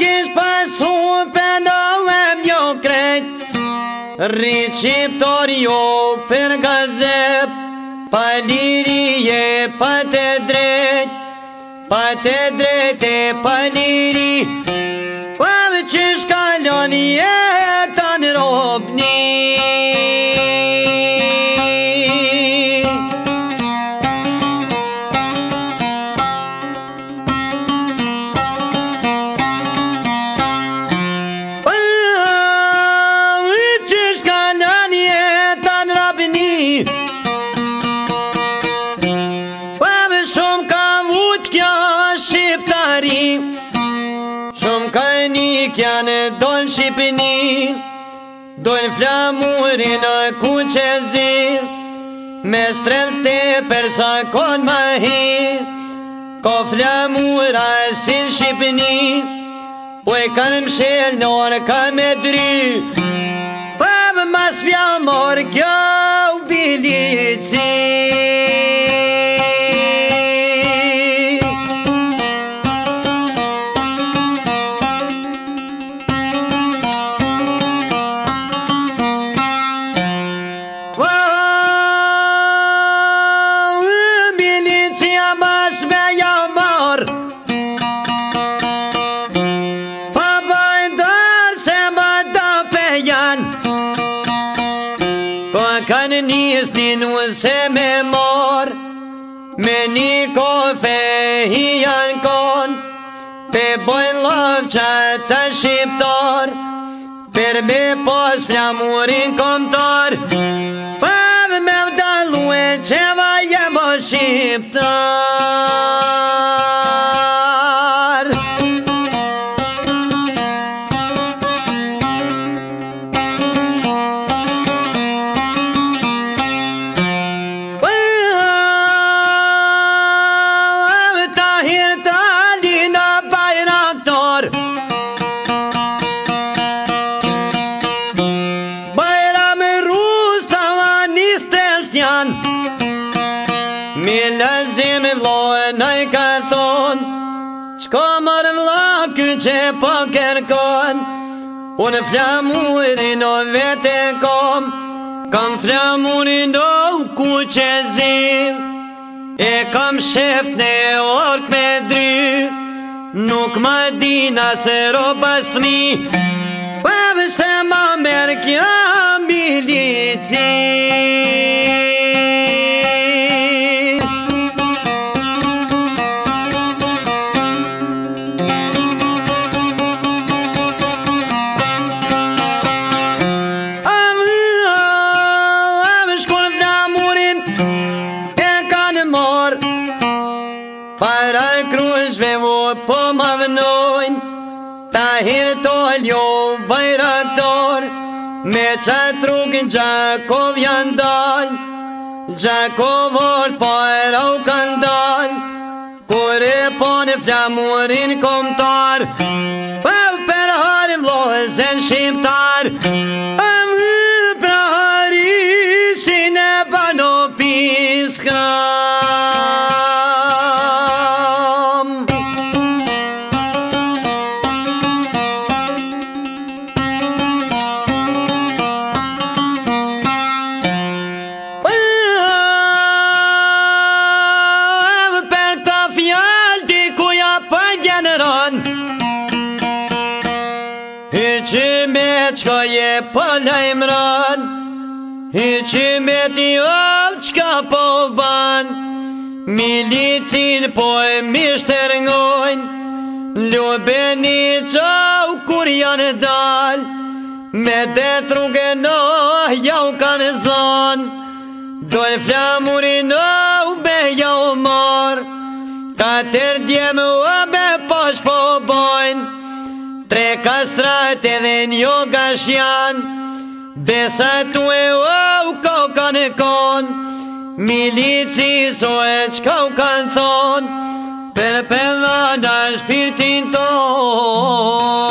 qish pasu pëndohem jo krejt, rrit shqiptor jo për gazep, pa lirije, pa të drejt, pa të drejt e pa liri, pavë qish kalon jetan robni. Shumë kajnik janë donë Shqipëni, donë flamurin në kuqezi, me strelë të përsa konë ma hi, ko flamura si Shqipëni, po e kanë mshel në orë ka me dry, pavë mas vja morë kjo bilici. Kanë njës dinu se me mor, me një kofe hi janë kon, pe bojnë lov qa të shqiptar, per me pos flamurin komtar, pavë me vdalu e qeva jemo shqiptar. Mi lëzim vlojë nëj ka thonë, qko mërë vla kë që po kërkon, unë flamurin o vete kom, kam flamurin o kuqezi, e kam sheft në ork me dry, nuk ma dina se robas të mi, pavë se ma merë kja milici. Para krujshve vo po ma vënojnë, ta hirtol jo bajraktor, me qatë rrugin Gjakov janë dal, Gjakovort po e rau kanë dal, kur e po në flamurin komtar, për harim vlozën shqiptar, për harisin e bano piska. Hiqi me qka je po lajmëran, hiqi me t'jov qka po ban, milicin po e mishtërngojnë, lubeni qau kur janë dal, me det rrugën oh jau kanë zon, dojnë flamurin oh be jau mor, katër djemë oh be posh po bojnë, tre kastrat edhe njo gashjan, besa tu e au kau kanë kon, milici so e qkau kanë thon, për pëllada shpirtin ton.